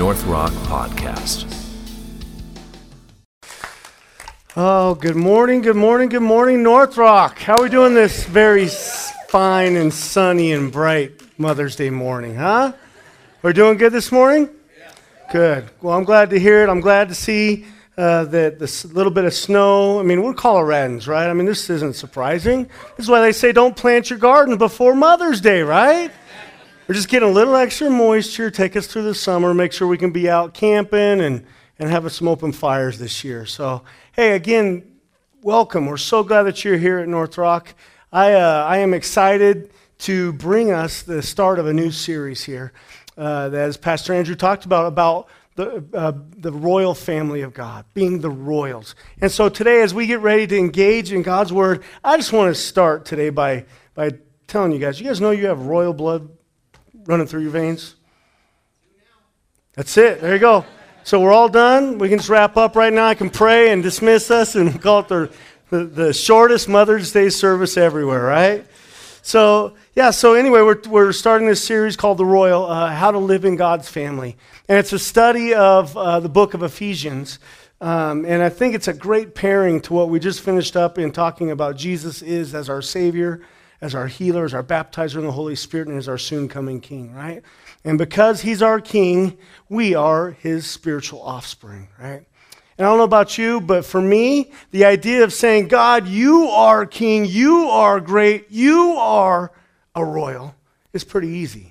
North Rock Podcast. Oh, good morning, North Rock. How are we doing this very fine and sunny and bright Mother's Day morning, huh? We're doing good this morning? Good. Well, I'm glad to hear it. I'm glad to see that this little bit of snow. I mean, we're Coloradans, right? I mean, this isn't surprising. This is why they say don't plant your garden before Mother's Day, right? We're just getting a little extra moisture, take us through the summer, make sure we can be out camping and having some open fires this year. So, hey, again, welcome. We're so glad that you're here at North Rock. I am excited to bring us the start of a new series here, that, as Pastor Andrew talked about the royal family of God, being the royals. And so today, as we get ready to engage in God's Word, I just want to start today by telling you guys know you have royal blood running through your veins? That's it. There you go. So we're all done. We can just wrap up right now. I can pray and dismiss us and call it the shortest Mother's Day service everywhere, right? So, yeah, anyway, we're starting this series called The Royal, How to Live in God's Family. And it's a study of the book of Ephesians. And I think it's a great pairing to what we just finished up in talking about Jesus is as our Savior, as our healer, as our baptizer in the Holy Spirit, and as our soon-coming King, right? And because He's our King, we are His spiritual offspring, right? And I don't know about you, but for me, the idea of saying, God, you are King, you are great, you are a royal, is pretty easy.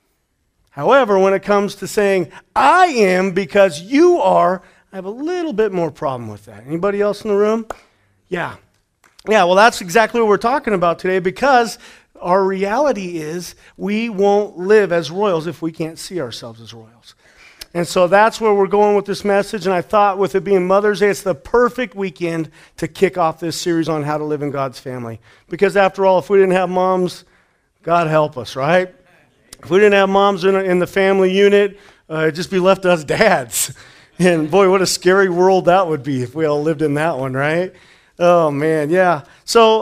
However, when it comes to saying, I am because you are, I have a little bit more problem with that. Anybody else in the room? Yeah, well, that's exactly what we're talking about today, because our reality is we won't live as royals if we can't see ourselves as royals. And so that's where we're going with this message, and I thought with it being Mother's Day, it's the perfect weekend to kick off this series on how to live in God's family. Because after all, if we didn't have moms, God help us, right? If we didn't have moms in the family unit, it'd just be left to us dads. And boy, what a scary world that would be if we all lived in that one, right? Oh, man, yeah. So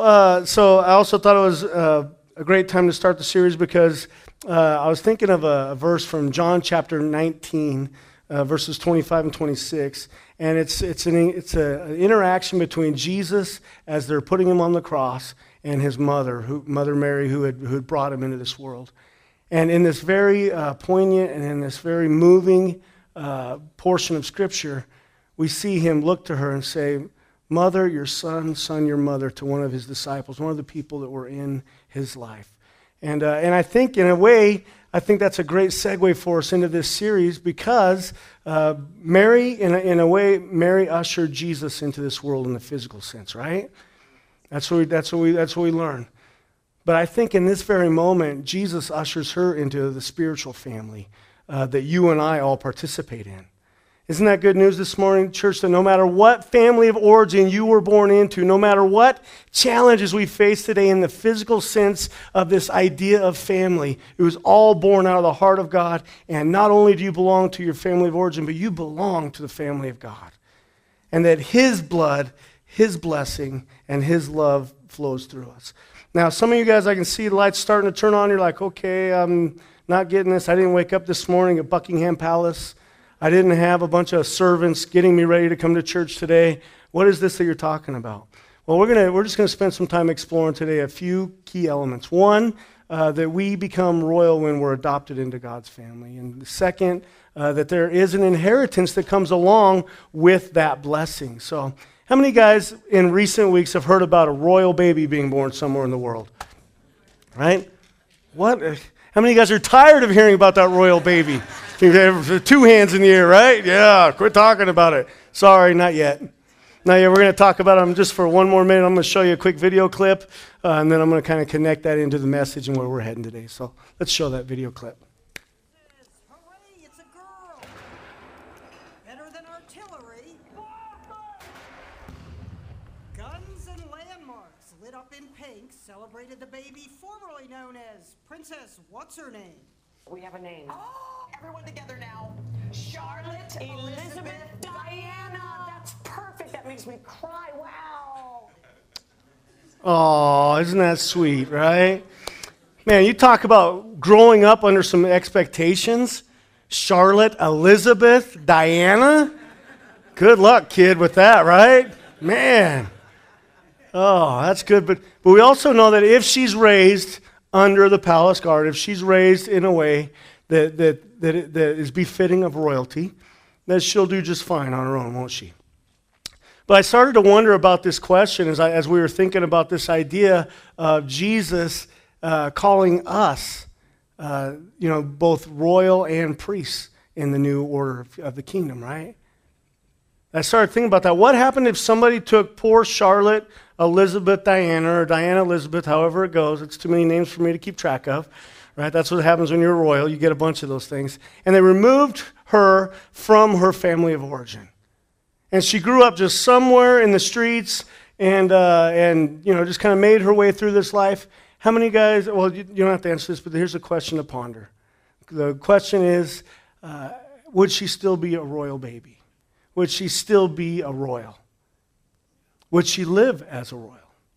I also thought it was a great time to start the series because I was thinking of a verse from John chapter 19, verses 25 and 26, and it's an interaction between Jesus as they're putting Him on the cross and His mother, Mother Mary, who had brought Him into this world. And in this very poignant and in this very moving portion of Scripture, we see Him look to her and say, Mother, your son, your mother, to one of His disciples, one of the people that were in His life. And I think, in a way, I think that's a great segue for us into this series because Mary, in a way, Mary ushered Jesus into this world in the physical sense, right? That's what we learn. But I think in this very moment, Jesus ushers her into the spiritual family that you and I all participate in. Isn't that good news this morning, church, that no matter what family of origin you were born into, no matter what challenges we face today in the physical sense of this idea of family, it was all born out of the heart of God, and not only do you belong to your family of origin, but you belong to the family of God. And that His blood, His blessing, and His love flows through us. Now, some of you guys, I can see the lights starting to turn on. You're like, okay, I'm not getting this. I didn't wake up this morning at Buckingham Palace. I didn't have a bunch of servants getting me ready to come to church today. What is this that you're talking about? Well, we're just going to spend some time exploring today a few key elements. One, that we become royal when we're adopted into God's family. And the second, that there is an inheritance that comes along with that blessing. So how many guys in recent weeks have heard about a royal baby being born somewhere in the world? Right? What? How many of you guys are tired of hearing about that royal baby? Two hands in the air, right? Yeah, quit talking about it. Sorry, not yet. Not yet. We're going to talk about them just for one more minute. I'm going to show you a quick video clip, and then I'm going to kind of connect that into the message and where we're heading today. So let's show that video clip. Hooray, it's a girl. Better than artillery. Guns and landmarks lit up in pink celebrated the baby formerly known as Princess What's-Her-Name. We have a name. Oh, everyone together now. Charlotte Elizabeth Diana. That's perfect. That makes me cry. Wow. Oh, isn't that sweet, right? Man, you talk about growing up under some expectations. Charlotte Elizabeth Diana? Good luck, kid, with that, right? Man. Oh, that's good. But we also know that if she's raised under the palace guard, if she's raised in a way that is befitting of royalty, that she'll do just fine on her own, won't she? But I started to wonder about this question as we were thinking about this idea of Jesus calling us, both royal and priests in the new order of the kingdom, right? I started thinking about that. What happened if somebody took poor Charlotte Elizabeth Diana, or Diana Elizabeth, however it goes? It's too many names for me to keep track of, right? That's what happens when you're royal. You get a bunch of those things. And they removed her from her family of origin. And she grew up just somewhere in the streets and just kind of made her way through this life. How many guys, well, you don't have to answer this, but here's a question to ponder. The question is, would she still be a royal baby? Would she still be a royal? Would she live as a royal?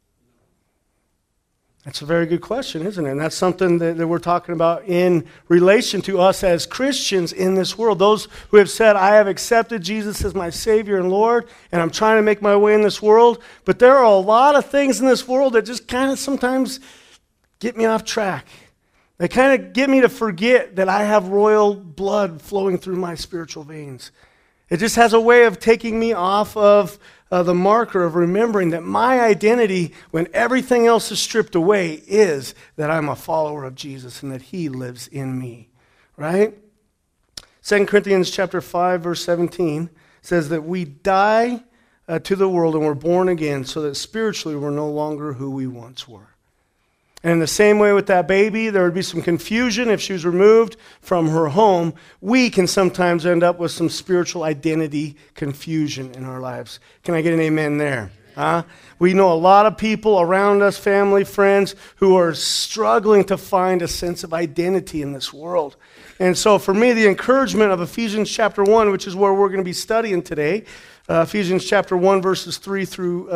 That's a very good question, isn't it? And that's something that we're talking about in relation to us as Christians in this world. Those who have said, I have accepted Jesus as my Savior and Lord, and I'm trying to make my way in this world. But there are a lot of things in this world that just kind of sometimes get me off track. They kind of get me to forget that I have royal blood flowing through my spiritual veins. It just has a way of taking me off of the marker of remembering that my identity, when everything else is stripped away, is that I'm a follower of Jesus and that he lives in me, right? 2 Corinthians chapter 5, verse 17 says that we die to the world and we're born again so that spiritually we're no longer who we once were. And in the same way with that baby, there would be some confusion if she was removed from her home. We can sometimes end up with some spiritual identity confusion in our lives. Can I get an amen there? We know a lot of people around us, family, friends, who are struggling to find a sense of identity in this world. And so for me, the encouragement of Ephesians chapter 1, which is where we're going to be studying today, Ephesians chapter 1, verses 3 through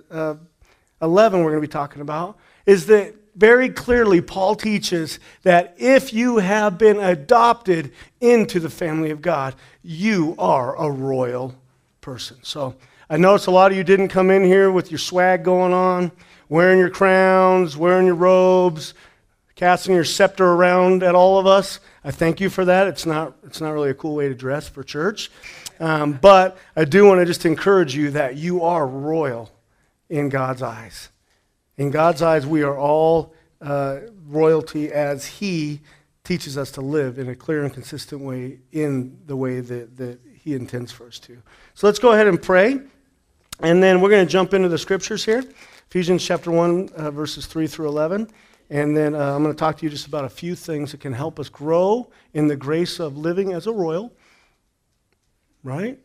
11 we're going to be talking about, is that very clearly, Paul teaches that if you have been adopted into the family of God, you are a royal person. So I notice a lot of you didn't come in here with your swag going on, wearing your crowns, wearing your robes, casting your scepter around at all of us. I thank you for that. It's not really a cool way to dress for church. But I do want to just encourage you that you are royal in God's eyes. In God's eyes, we are all royalty as he teaches us to live in a clear and consistent way in the way that he intends for us to. So let's go ahead and pray, and then we're going to jump into the scriptures here. Ephesians chapter 1, verses 3 through 11. And then I'm going to talk to you just about a few things that can help us grow in the grace of living as a royal. Right?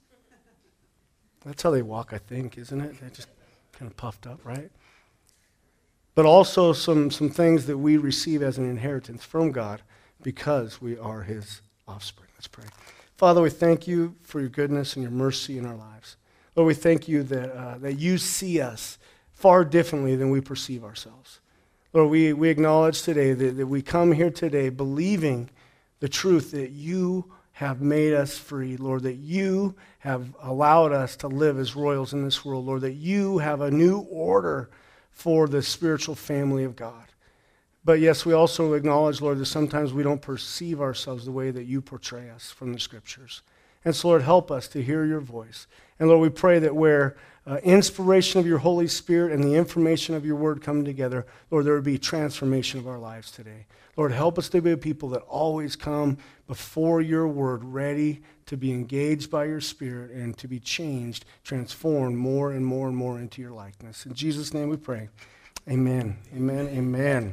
That's how they walk, I think, isn't it? They're just kind of puffed up, right? But also some things that we receive as an inheritance from God because we are his offspring. Let's pray. Father, we thank you for your goodness and your mercy in our lives. Lord, we thank you that you see us far differently than we perceive ourselves. Lord, we acknowledge today that we come here today believing the truth that you have made us free, Lord, that you have allowed us to live as royals in this world, Lord, that you have a new order for the spiritual family of God. But yes, we also acknowledge, Lord, that sometimes we don't perceive ourselves the way that you portray us from the scriptures. And so, Lord, help us to hear your voice. And Lord, we pray that where inspiration of your Holy Spirit and the information of your word come together, Lord, there would be transformation of our lives today. Lord, help us to be a people that always come before your word ready to be engaged by your Spirit and to be changed, transformed more and more and more into your likeness. In Jesus' name we pray. Amen. Amen. Amen.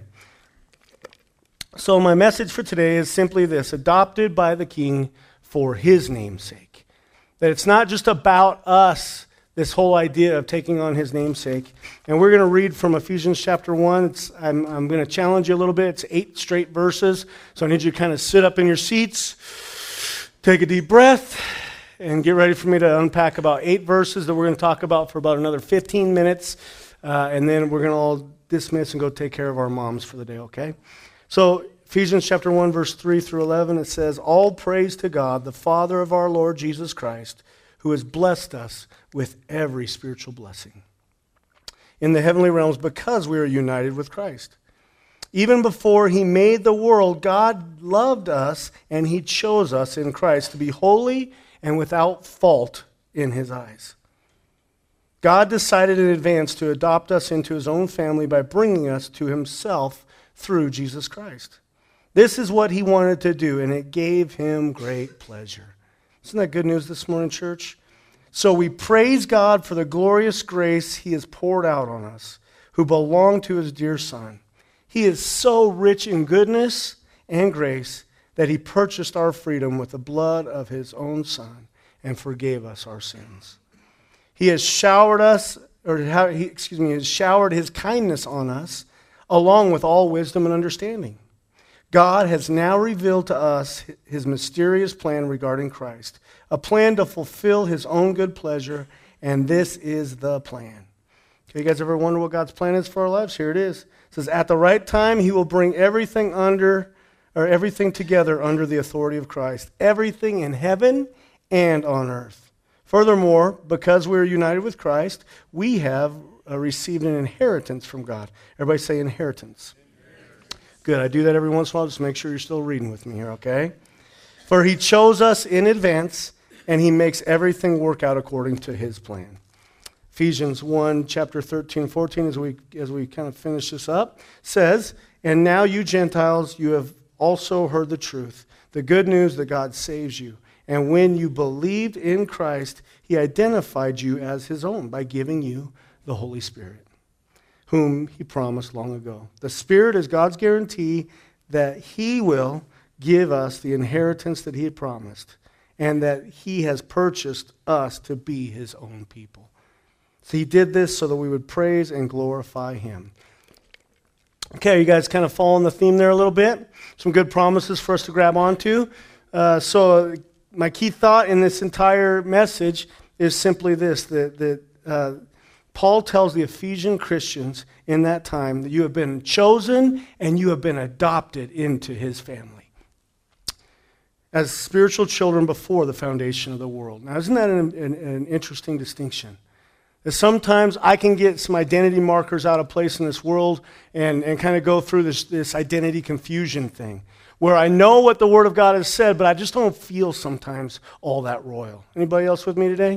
So my message for today is simply this: adopted by the King for his name's sake. That it's not just about us, this whole idea of taking on his namesake. And we're going to read from Ephesians chapter 1. I'm going to challenge you a little bit. It's 8 straight verses. So I need you to kind of sit up in your seats, take a deep breath, and get ready for me to unpack about 8 verses that we're going to talk about for about another 15 minutes. And then we're going to all dismiss and go take care of our moms for the day, okay? So Ephesians chapter 1, verse 3 through 11, it says, "All praise to God, the Father of our Lord Jesus Christ, who has blessed us with every spiritual blessing in the heavenly realms because we are united with Christ. Even before he made the world, God loved us and he chose us in Christ to be holy and without fault in his eyes. God decided in advance to adopt us into his own family by bringing us to himself through Jesus Christ. This is what he wanted to do, and it gave him great pleasure." Isn't that good news this morning, church? So we praise God for the glorious grace he has poured out on us, who belong to his dear Son. He is so rich in goodness and grace that he purchased our freedom with the blood of his own Son and forgave us our sins. He has showered his kindness on us, along with all wisdom and understanding. God has now revealed to us his mysterious plan regarding Christ, a plan to fulfill his own good pleasure, and this is the plan. Okay, you guys ever wonder what God's plan is for our lives? Here it is. It says, "At the right time, he will bring everything together under the authority of Christ, everything in heaven and on earth. Furthermore, because we are united with Christ, we have received an inheritance from God." Everybody say inheritance. Good, I do that every once in a while. Just make sure you're still reading with me here, okay? "For he chose us in advance, and he makes everything work out according to his plan." Ephesians 1, chapter 13, 14, as we kind of finish this up, says, "And now you Gentiles, you have also heard the truth, the good news that God saves you. And when you believed in Christ, he identified you as his own by giving you the Holy Spirit, whom he promised long ago. The Spirit is God's guarantee that he will give us the inheritance that he had promised, and that he has purchased us to be his own people." So he did this so that we would praise and glorify him. Okay, you guys kind of following the theme there a little bit? Some good promises for us to grab onto. So my key thought in this entire message is simply this, that Paul tells the Ephesian Christians in that time that you have been chosen and you have been adopted into his family as spiritual children before the foundation of the world. Now, isn't that an interesting distinction? That sometimes I can get some identity markers out of place in this world and kind of go through this identity confusion thing, where I know what the Word of God has said, but I just don't feel sometimes all that royal. Anybody else with me today?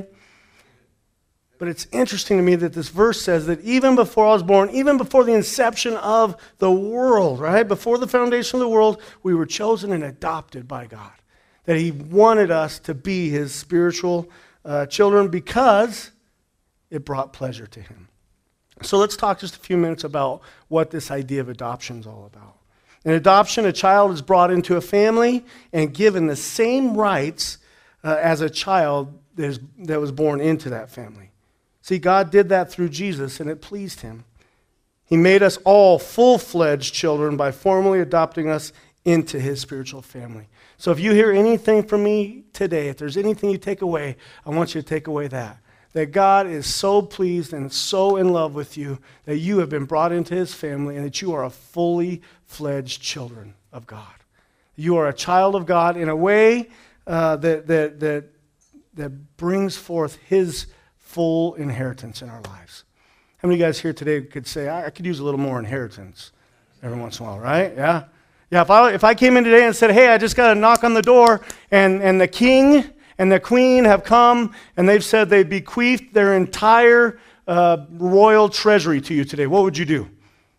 But it's interesting to me that this verse says that even before I was born, even before the inception of the world, right? Before the foundation of the world, we were chosen and adopted by God. That he wanted us to be his spiritual children because it brought pleasure to him. So let's talk just a few minutes about what this idea of adoption is all about. In adoption, a child is brought into a family and given the same rights as a child that was born into that family. See, God did that through Jesus, and it pleased him. He made us all full-fledged children by formally adopting us into his spiritual family. So if you hear anything from me today, if there's anything you take away, I want you to take away that God is so pleased and so in love with you that you have been brought into his family and that you are a fully fledged children of God. You are a child of God in a way that brings forth his full inheritance in our lives. How many of you guys here today could say, I could use a little more inheritance every once in a while, right? Yeah? Yeah, if I came in today and said, hey, I just got to knock on the door, and the king and the queen have come, and they've said they bequeathed their entire royal treasury to you today, what would you do?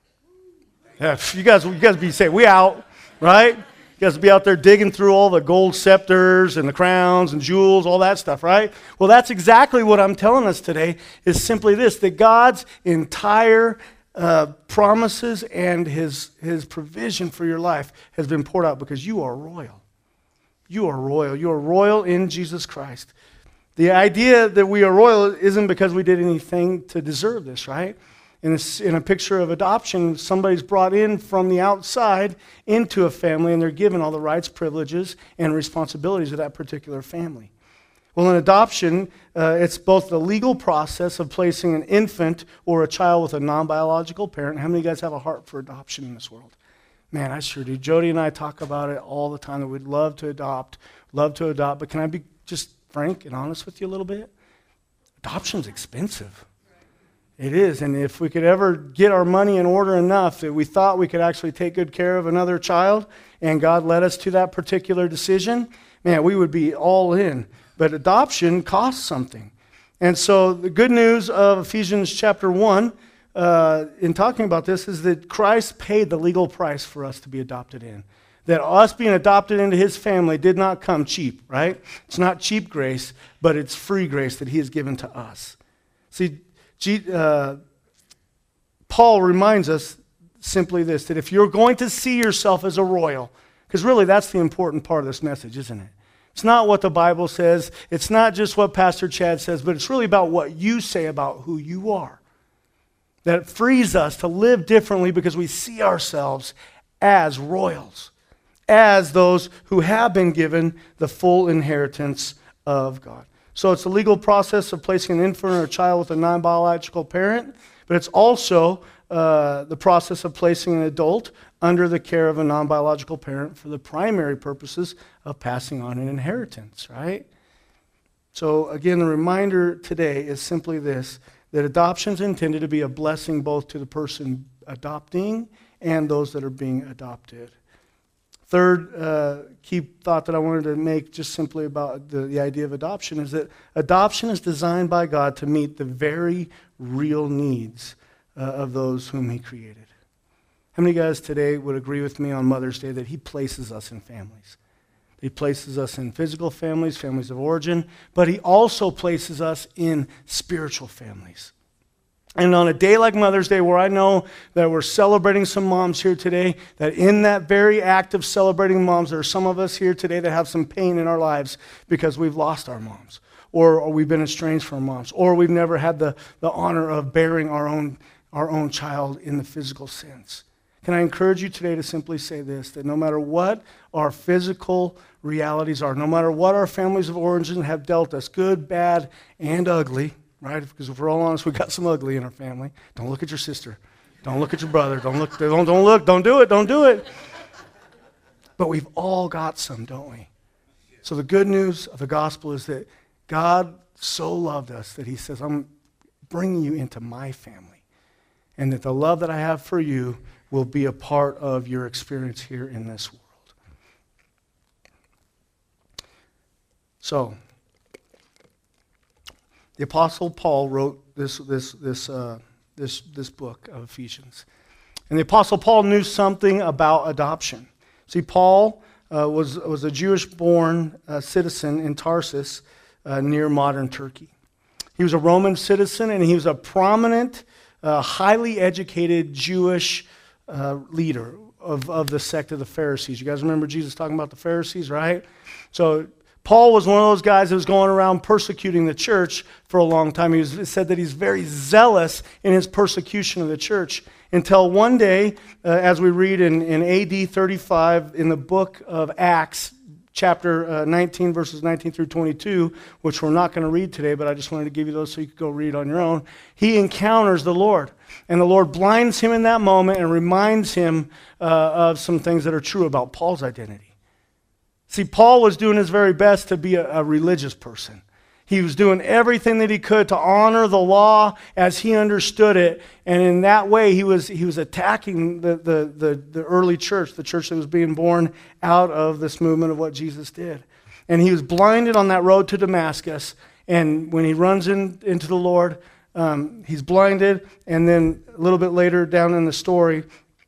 Yeah, you guys be saying, we out, right? You guys be out there digging through all the gold scepters and the crowns and jewels, all that stuff, right? Well, that's exactly what I'm telling us today, is simply this, that God's entire promises and his provision for your life has been poured out because you are royal. You are royal. You are royal in Jesus Christ. The idea that we are royal isn't because we did anything to deserve this, right? In a picture of adoption, somebody's brought in from the outside into a family, and they're given all the rights, privileges, and responsibilities of that particular family. Well, in adoption, it's both the legal process of placing an infant or a child with a non-biological parent. How many of you guys have a heart for adoption in this world? Man, I sure do. Jody and I talk about it all the time that we'd love to adopt. But can I be just frank and honest with you a little bit? Adoption's expensive. It is, and if we could ever get our money in order enough that we thought we could actually take good care of another child, and God led us to that particular decision, man, we would be all in. But adoption costs something. And so the good news of Ephesians chapter 1, in talking about this, is that Christ paid the legal price for us to be adopted in. That us being adopted into his family did not come cheap, right? It's not cheap grace, but it's free grace that he has given to us. See, Paul reminds us simply this, that if you're going to see yourself as a royal, because really that's the important part of this message, isn't it? It's not what the Bible says, it's not just what Pastor Chad says, but it's really about what you say about who you are. That frees us to live differently because we see ourselves as royals, as those who have been given the full inheritance of God. So it's the legal process of placing an infant or a child with a non-biological parent, but it's also the process of placing an adult under the care of a non-biological parent for the primary purposes of passing on an inheritance, right? So again, the reminder today is simply this, that adoption is intended to be a blessing both to the person adopting and those that are being adopted. Third key thought that I wanted to make just simply about the idea of adoption is that adoption is designed by God to meet the very real needs of those whom he created. How many guys today would agree with me on Mother's Day that he places us in families? He places us in physical families, families of origin, but he also places us in spiritual families. And on a day like Mother's Day, where I know that we're celebrating some moms here today, that in that very act of celebrating moms, there are some of us here today that have some pain in our lives because we've lost our moms, or we've been estranged from our moms, or we've never had the honor of bearing our own child in the physical sense. Can I encourage you today to simply say this, that no matter what our physical realities are, no matter what our families of origin have dealt us, good, bad, and ugly, right? Because if we're all honest, we got some ugly in our family. Don't look at your sister. Don't look at your brother. Don't do it. But we've all got some, don't we? So the good news of the gospel is that God so loved us that he says, I'm bringing you into my family. And that the love that I have for you will be a part of your experience here in this world. So, the Apostle Paul wrote this book of Ephesians. And the Apostle Paul knew something about adoption. See, Paul was a Jewish-born citizen in Tarsus near modern Turkey. He was a Roman citizen, and he was a prominent, highly educated Jewish leader of the sect of the Pharisees. You guys remember Jesus talking about the Pharisees, right? So Paul was one of those guys that was going around persecuting the church for a long time. It said that he's very zealous in his persecution of the church until one day, as we read in AD 35 in the book of Acts, chapter 19, verses 19 through 22, which we're not going to read today, but I just wanted to give you those so you could go read on your own. He encounters the Lord, and the Lord blinds him in that moment and reminds him of some things that are true about Paul's identity. See, Paul was doing his very best to be a religious person. He was doing everything that he could to honor the law as he understood it, and in that way he was attacking the early church, the church that was being born out of this movement of what Jesus did. And he was blinded on that road to Damascus, and when he runs into the Lord, he's blinded, and then a little bit later down in the story,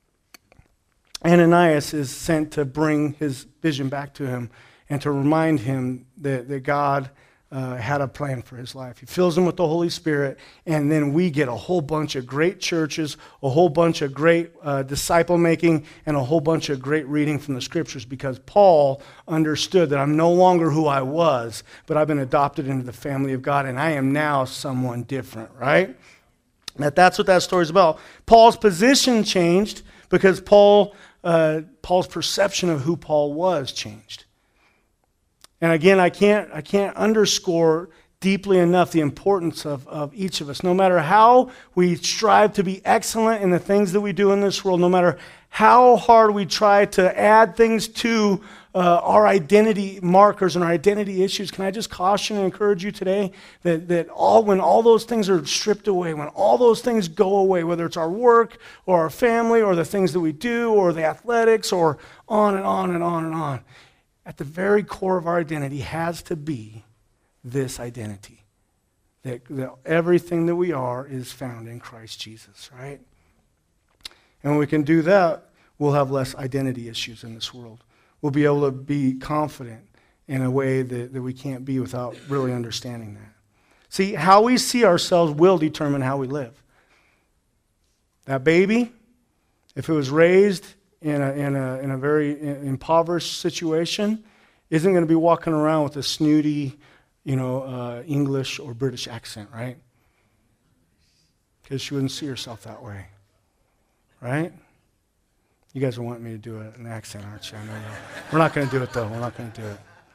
Ananias is sent to bring his vision back to him and to remind him that God had a plan for his life. He fills him with the Holy Spirit, and then we get a whole bunch of great churches, a whole bunch of great disciple making, and a whole bunch of great reading from the scriptures, because Paul understood that I'm no longer who I was, but I've been adopted into the family of God, and I am now someone different, right? That's what that story is about. Paul's position changed because Paul's perception of who Paul was changed. And again, I can't underscore deeply enough the importance of each of us. No matter how we strive to be excellent in the things that we do in this world, no matter how hard we try to add things to our identity markers and our identity issues, can I just caution and encourage you today that when all those things are stripped away, when all those things go away, whether it's our work or our family or the things that we do or the athletics or on and on and on and on, at the very core of our identity has to be this identity, that everything that we are is found in Christ Jesus, right? And when we can do that, we'll have less identity issues in this world. We'll be able to be confident in a way that we can't be without really understanding that. See, how we see ourselves will determine how we live. That baby, if it was raised in a very impoverished situation, isn't going to be walking around with a snooty, English or British accent, right? Because she wouldn't see herself that way, right? You guys are wanting me to do an accent, aren't you? I know that. We're not going to do it, though. We're not going to do it.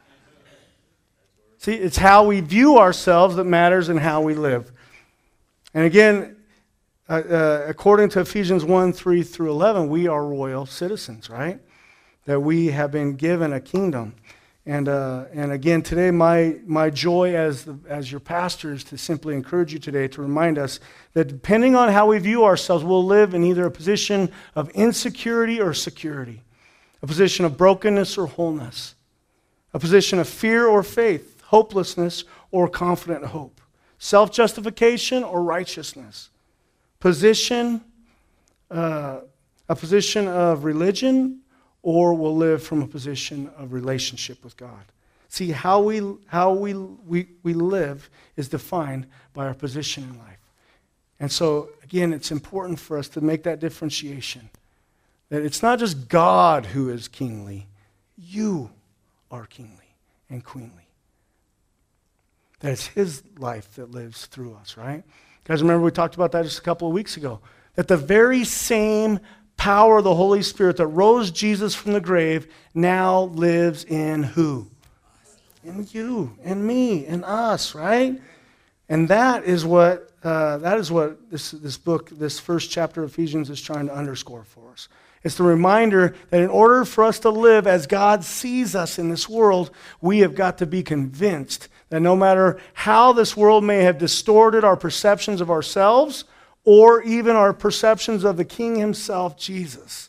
See, it's how we view ourselves that matters and how we live. And again, according to Ephesians 1:3-11, we are royal citizens, right? That we have been given a kingdom. And again, today, my joy as your pastor is to simply encourage you today to remind us that depending on how we view ourselves, we'll live in either a position of insecurity or security, a position of brokenness or wholeness, a position of fear or faith, hopelessness or confident hope, self-justification or righteousness, a position of religion, or we'll live from a position of relationship with God. See, how we live is defined by our position in life. And so, again, it's important for us to make that differentiation. That it's not just God who is kingly, you are kingly and queenly. That it's His life that lives through us, right? Guys, remember we talked about that just a couple of weeks ago. That the very same power of the Holy Spirit that rose Jesus from the grave now lives in who? In you, in me, in us, right? And that is what this book, this first chapter of Ephesians is trying to underscore for us. It's the reminder that in order for us to live as God sees us in this world, we have got to be convinced that no matter how this world may have distorted our perceptions of ourselves, or even our perceptions of the King Himself, Jesus,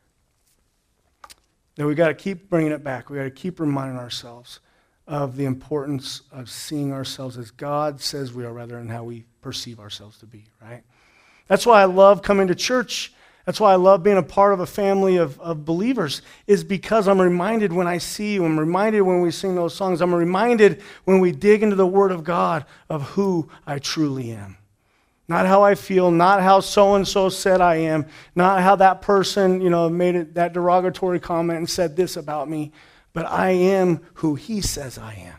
that we got to keep bringing it back. We got to keep reminding ourselves of the importance of seeing ourselves as God says we are, rather than how we perceive ourselves to be, right? That's why I love coming to church. That's why I love being a part of a family of believers, is because I'm reminded when I see you, I'm reminded when we sing those songs, I'm reminded when we dig into the Word of God of who I truly am. Not how I feel, not how so-and-so said I am, not how that person, made that derogatory comment and said this about me, but I am who He says I am.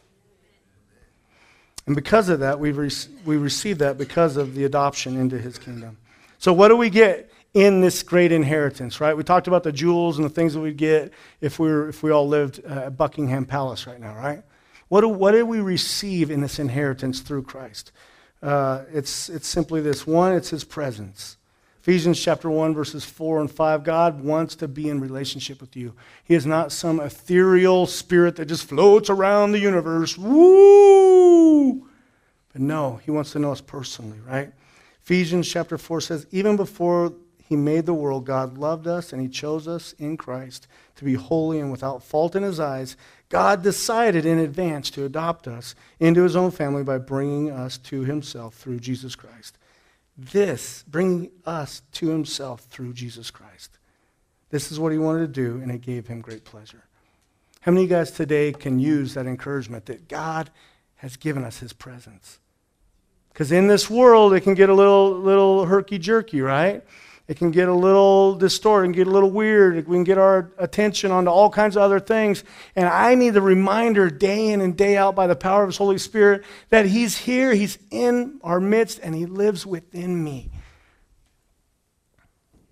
And because of that, we receive that because of the adoption into His kingdom. So what do we get in this great inheritance, right? We talked about the jewels and the things that we'd get if we all lived at Buckingham Palace right now, right? What do we receive in this inheritance through Christ? It's simply this. One, it's His presence. Ephesians chapter 1, verses 4 and 5. God wants to be in relationship with you. He is not some ethereal spirit that just floats around the universe. Woo! But no, He wants to know us personally, right? Ephesians chapter 4 says, even before He made the world, God loved us and He chose us in Christ to be holy and without fault in His eyes. God decided in advance to adopt us into His own family by bringing us to Himself through Jesus Christ. Bringing us to Himself through Jesus Christ. This is what He wanted to do, and it gave Him great pleasure. How many of you guys today can use that encouragement that God has given us His presence? Because in this world, it can get a little herky-jerky, right? It can get a little distorted, and get a little weird. We can get our attention onto all kinds of other things. And I need the reminder day in and day out by the power of His Holy Spirit that He's here, He's in our midst, and He lives within me.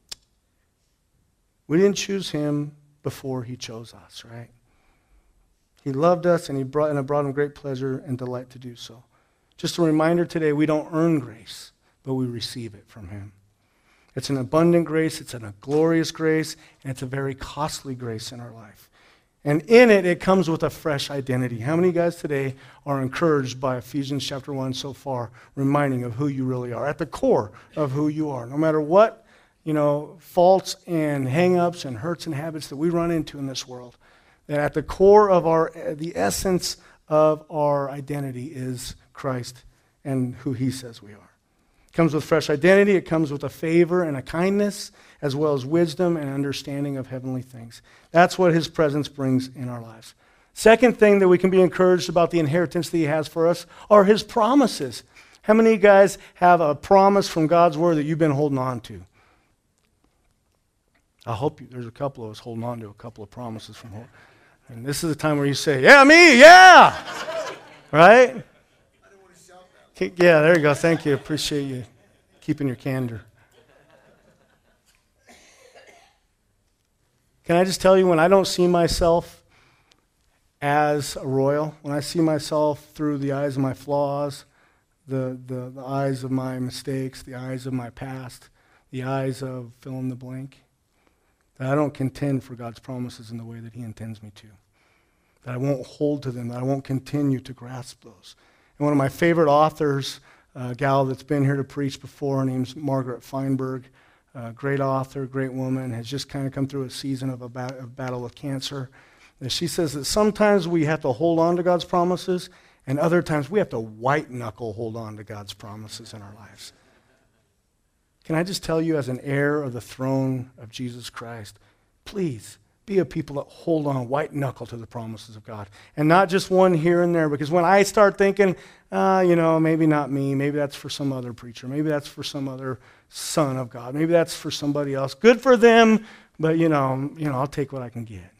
We didn't choose Him before He chose us, right? He loved us, and it brought him great pleasure and delight to do so. Just a reminder today, we don't earn grace, but we receive it from him. It's an abundant grace, it's a glorious grace, and it's a very costly grace in our life. And in it, it comes with a fresh identity. How many guys today are encouraged by Ephesians chapter 1 so far, reminding of who you really are, at the core of who you are? No matter what, faults and hang-ups and hurts and habits that we run into in this world, that at the core of the essence of our identity is Christ and who he says we are. It comes with fresh identity. It comes with a favor and a kindness, as well as wisdom and understanding of heavenly things. That's what his presence brings in our lives. Second thing that we can be encouraged about the inheritance that he has for us are his promises. How many of you guys have a promise from God's word that you've been holding on to? I hope there's a couple of us holding on to a couple of promises from home. And this is the time where you say, yeah, me, yeah! Right? Yeah, there you go. Thank you. Appreciate you keeping your candor. Can I just tell you, when I don't see myself as a royal, when I see myself through the eyes of my flaws, the eyes of my mistakes, the eyes of my past, the eyes of fill in the blank, that I don't contend for God's promises in the way that he intends me to, that I won't hold to them, that I won't continue to grasp those. And one of my favorite authors, a gal that's been here to preach before, her name's Margaret Feinberg, great author, great woman, has just kind of come through a season of a battle with cancer. And she says that sometimes we have to hold on to God's promises, and other times we have to white-knuckle hold on to God's promises in our lives. Can I just tell you, as an heir of the throne of Jesus Christ, please be a people that hold on white-knuckle to the promises of God, and not just one here and there, because when I start thinking, maybe not me, maybe that's for some other preacher, maybe that's for some other son of God, maybe that's for somebody else. Good for them, but I'll take what I can get.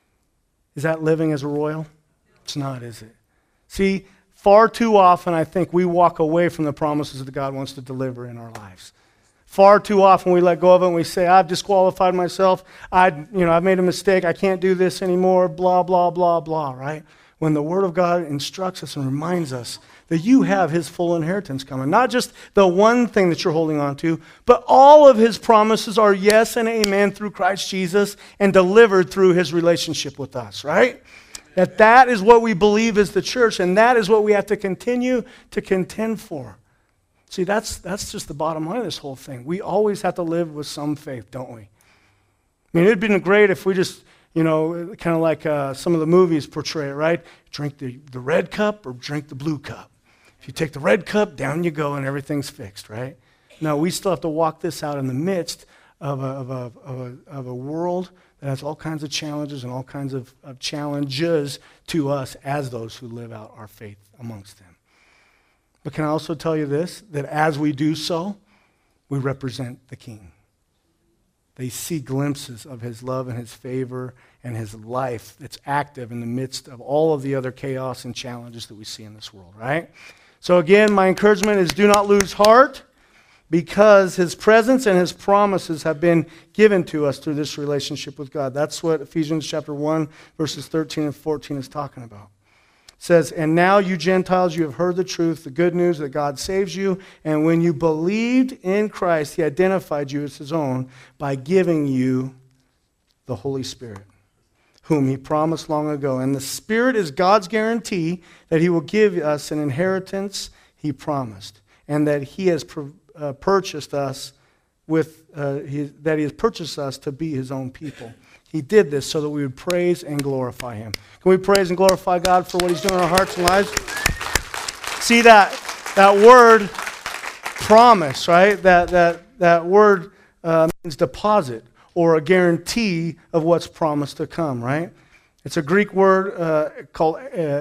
Is that living as a royal? It's not, is it? See, far too often I think we walk away from the promises that God wants to deliver in our lives. Far too often we let go of it and we say, I've disqualified myself, I've made a mistake, I can't do this anymore, blah, blah, blah, blah, right? When the Word of God instructs us and reminds us that you have his full inheritance coming. Not just the one thing that you're holding on to, but all of his promises are yes and amen through Christ Jesus and delivered through his relationship with us, right? That is what we believe is the church, and that is what we have to continue to contend for. See, that's just the bottom line of this whole thing. We always have to live with some faith, don't we? I mean, it'd been great if we just, kind of like some of the movies portray it, right? Drink the red cup or drink the blue cup. If you take the red cup, down you go and everything's fixed, right? No, we still have to walk this out in the midst of a world that has all kinds of challenges and all kinds of challenges to us as those who live out our faith amongst them. But can I also tell you this, that as we do so, we represent the King. They see glimpses of his love and his favor and his life that's active in the midst of all of the other chaos and challenges that we see in this world, right? So again, my encouragement is do not lose heart, because his presence and his promises have been given to us through this relationship with God. That's what Ephesians chapter 1, verses 13 and 14 is talking about. It says, and now you Gentiles, you have heard the truth, the good news that God saves you. And when you believed in Christ, he identified you as his own by giving you the Holy Spirit, whom he promised long ago. And the Spirit is God's guarantee that he will give us an inheritance he promised, and that he has purchased us that he has purchased us to be his own people. He did this so that we would praise and glorify him. Can we praise and glorify God for what he's doing in our hearts and lives? See that word promise, right? That word means deposit or a guarantee of what's promised to come, right? It's a Greek word called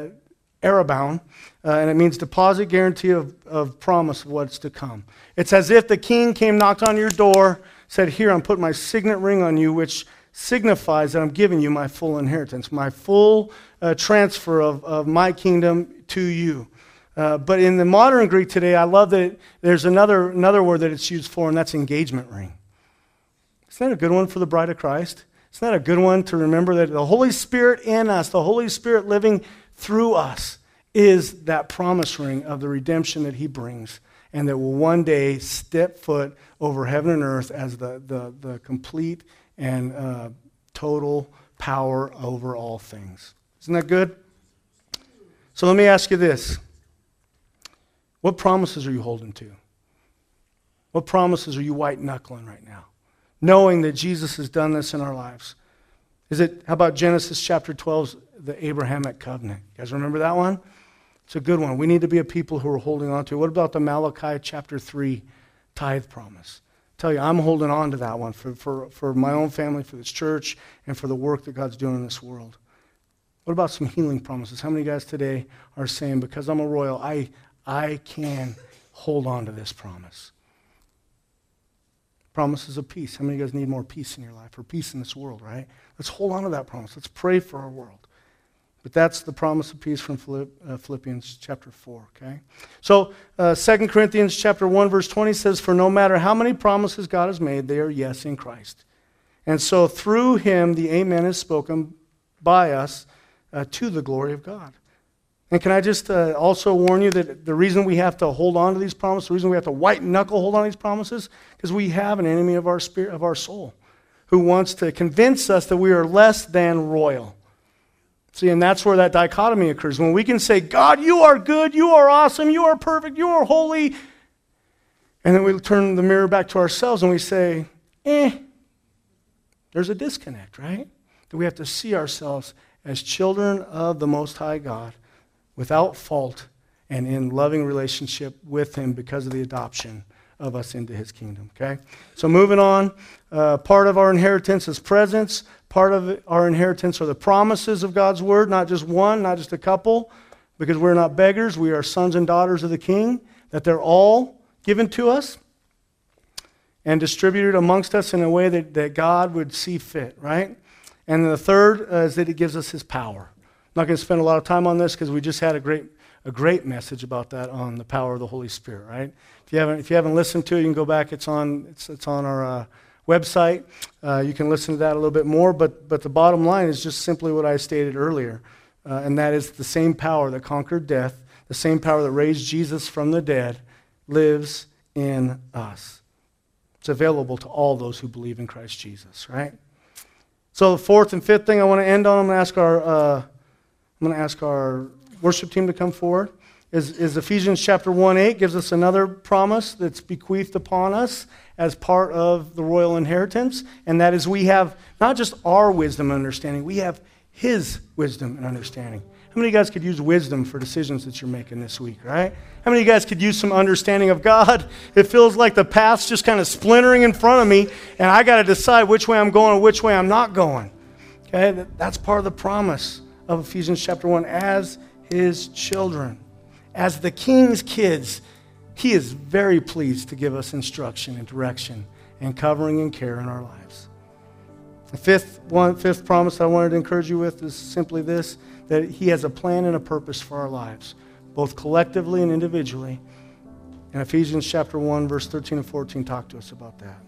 arrabon, and it means deposit, guarantee of promise of what's to come. It's as if the king came, knocked on your door, said, here, I'm putting my signet ring on you, which signifies that I'm giving you my full inheritance, my full transfer of my kingdom to you. But in the modern Greek today, I love that there's another word that it's used for, and that's engagement ring. Isn't that a good one for the bride of Christ? Isn't that a good one to remember, that the Holy Spirit in us, the Holy Spirit living through us, is that promise ring of the redemption that he brings, and that will one day step foot over heaven and earth as the complete and total power over all things. Isn't that good? So let me ask you this. What promises are you holding to? What promises are you white-knuckling right now? Knowing that Jesus has done this in our lives. How about Genesis chapter 12, the Abrahamic covenant? You guys remember that one? It's a good one. We need to be a people who are holding on to it. What about the Malachi chapter 3 tithe promise? I tell you, I'm holding on to that one for my own family, for this church, and for the work that God's doing in this world. What about some healing promises? How many of you guys today are saying, because I'm a royal, I can hold on to this promise? Promises of peace. How many of you guys need more peace in your life, or peace in this world, right? Let's hold on to that promise. Let's pray for our world. But that's the promise of peace from Philippians chapter 4, okay? So 2 Corinthians chapter 1, verse 20 says, "For no matter how many promises God has made, they are yes in Christ. And so through him the amen is spoken by us to the glory of God." And can I just also warn you that the reason we have to hold on to these promises, the reason we have to white knuckle hold on to these promises, because we have an enemy of our spirit, of our soul, who wants to convince us that we are less than royal. See, and that's where that dichotomy occurs. When we can say, God, you are good, you are awesome, you are perfect, you are holy. And then we turn the mirror back to ourselves and we say, there's a disconnect, right? That we have to see ourselves as children of the Most High God, without fault and in loving relationship with him because of the adoption of us into his kingdom, okay? So moving on, part of our inheritance is presence. Part of our inheritance are the promises of God's word, not just one, not just a couple, because we're not beggars. We are sons and daughters of the King, that they're all given to us and distributed amongst us in a way that God would see fit, right? And the third is that it gives us his power. I'm not going to spend a lot of time on this because we just had a great message about that on the power of the Holy Spirit, right? If you haven't listened to it, you can go back. It's on our website. You can listen to that a little bit more, but the bottom line is just simply what I stated earlier, and that is the same power that conquered death, the same power that raised Jesus from the dead, lives in us. It's available to all those who believe in Christ Jesus, right? So the fourth and fifth thing I want to end on, I'm going to ask our worship team to come forward. Is Ephesians chapter 1:8 gives us another promise that's bequeathed upon us as part of the royal inheritance, and that is we have not just our wisdom and understanding, we have his wisdom and understanding. How many of you guys could use wisdom for decisions that you're making this week, right? How many of you guys could use some understanding of God? It feels like the path's just kind of splintering in front of me, and I got to decide which way I'm going and which way I'm not going. Okay, that's part of the promise of Ephesians chapter 1 as his children. As the King's kids, he is very pleased to give us instruction and direction and covering and care in our lives. The fifth promise I wanted to encourage you with is simply this, that he has a plan and a purpose for our lives, both collectively and individually. And Ephesians chapter 1, verse 13 and 14 talk to us about that.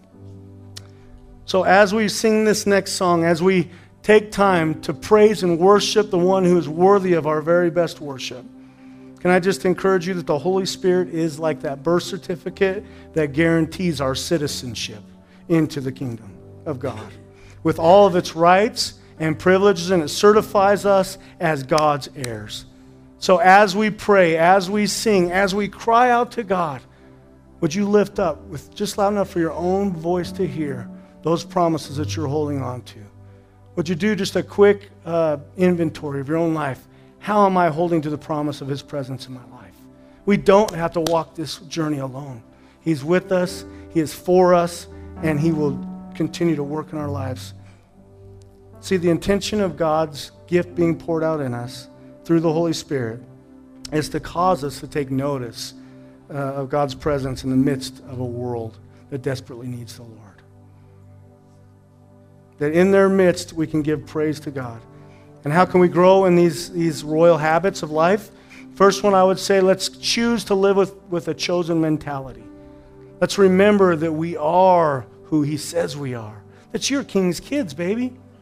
So as we sing this next song, as we take time to praise and worship the one who is worthy of our very best worship, can I just encourage you that the Holy Spirit is like that birth certificate that guarantees our citizenship into the kingdom of God, with all of its rights and privileges, and it certifies us as God's heirs. So as we pray, as we sing, as we cry out to God, would you lift up with just loud enough for your own voice to hear those promises that you're holding on to? Would you do just a quick inventory of your own life? How am I holding to the promise of his presence in my life? We don't have to walk this journey alone. He's with us, he is for us, and he will continue to work in our lives. See, the intention of God's gift being poured out in us through the Holy Spirit is to cause us to take notice of God's presence in the midst of a world that desperately needs the Lord. That in their midst we can give praise to God. And how can we grow in these royal habits of life? First one, I would say, let's choose to live with a chosen mentality. Let's remember that we are who he says we are. That you're King's kids, baby.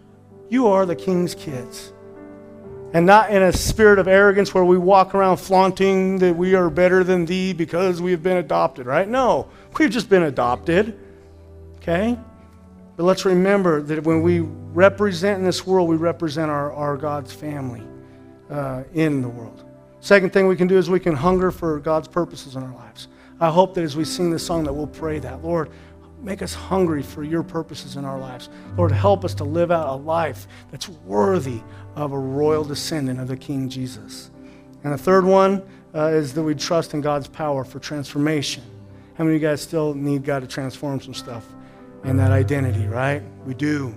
You are the King's kids. And not in a spirit of arrogance where we walk around flaunting that we are better than thee because we have been adopted, right? No, we've just been adopted, okay? But let's remember that when we represent in this world, we represent our God's family in the world. Second thing we can do is we can hunger for God's purposes in our lives. I hope that as we sing this song that we'll pray that. Lord, make us hungry for your purposes in our lives. Lord, help us to live out a life that's worthy of a royal descendant of the King Jesus. And the third one is that we trust in God's power for transformation. How many of you guys still need God to transform some stuff in that identity, right? We do.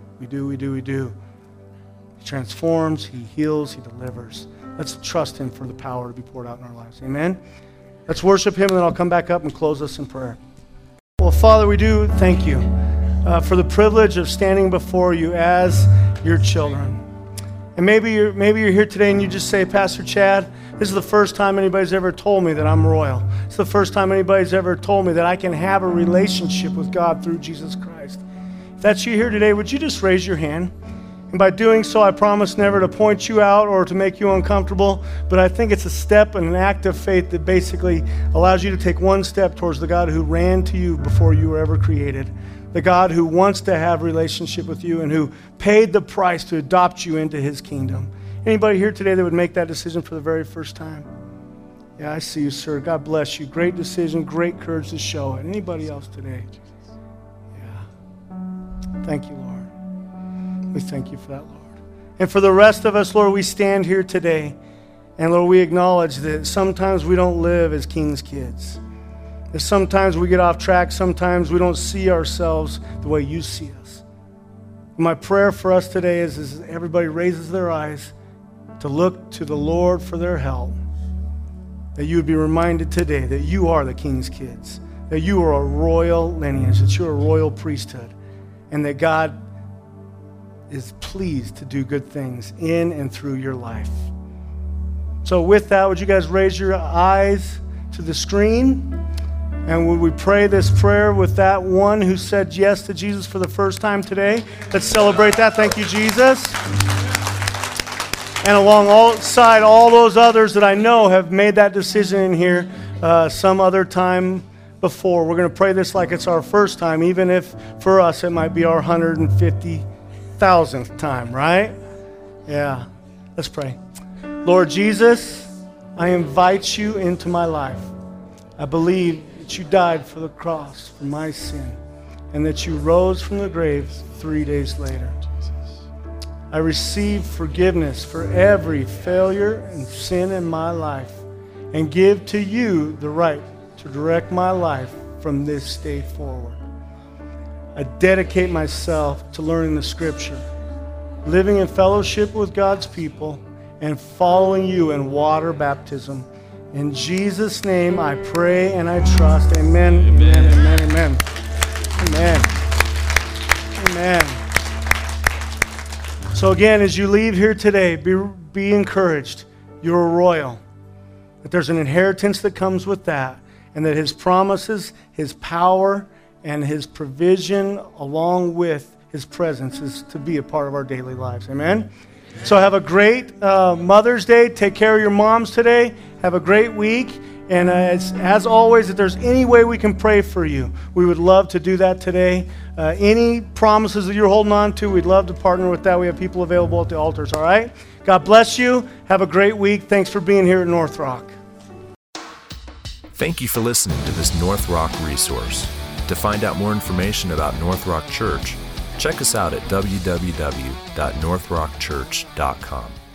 He transforms, he heals, he delivers. Let's trust him for the power to be poured out in our lives. Amen? Let's worship him, and then I'll come back up and close us in prayer. Well, Father, we do thank you for the privilege of standing before you as your children. And maybe you're here today and you just say, Pastor Chad, this is the first time anybody's ever told me that I'm royal. It's the first time anybody's ever told me that I can have a relationship with God through Jesus Christ. If that's you here today, would you just raise your hand? And by doing so, I promise never to point you out or to make you uncomfortable, but I think it's a step and an act of faith that basically allows you to take one step towards the God who ran to you before you were ever created, the God who wants to have a relationship with you and who paid the price to adopt you into his kingdom. Anybody here today that would make that decision for the very first time? Yeah, I see you, sir. God bless you. Great decision, great courage to show it. Anybody else today? Yeah. Thank you, Lord. We thank you for that, Lord. And for the rest of us, Lord, we stand here today. And Lord, we acknowledge that sometimes we don't live as King's kids. That sometimes we get off track. Sometimes we don't see ourselves the way you see us. My prayer for us today is everybody raises their eyes to look to the Lord for their help. That you would be reminded today that you are the King's kids. That you are a royal lineage. That you're a royal priesthood. And that God is pleased to do good things in and through your life. So with that, would you guys raise your eyes to the screen? And would we pray this prayer with that one who said yes to Jesus for the first time today? Let's celebrate that. Thank you, Jesus. And alongside all those others that I know have made that decision in here some other time before. We're going to pray this like it's our first time, even if for us it might be our 150,000th time, right? Yeah. Let's pray. Lord Jesus, I invite you into my life. I believe that you died for the cross for my sin and that you rose from the grave 3 days later. I receive forgiveness for every failure and sin in my life and give to you the right to direct my life from this day forward. I dedicate myself to learning the Scripture, living in fellowship with God's people, and following you in water baptism. In Jesus' name I pray and I trust. Amen, amen, amen, amen. Amen. Amen. So again, as you leave here today, be encouraged. You're royal. That there's an inheritance that comes with that, and that his promises, his power, and his provision along with his presence is to be a part of our daily lives. Amen? So have a great Mother's Day. Take care of your moms today. Have a great week. And as always, if there's any way we can pray for you, we would love to do that today. Any promises that you're holding on to, we'd love to partner with that. We have people available at the altars, all right? God bless you. Have a great week. Thanks for being here at North Rock. Thank you for listening to this North Rock resource. To find out more information about North Rock Church, check us out at www.northrockchurch.com.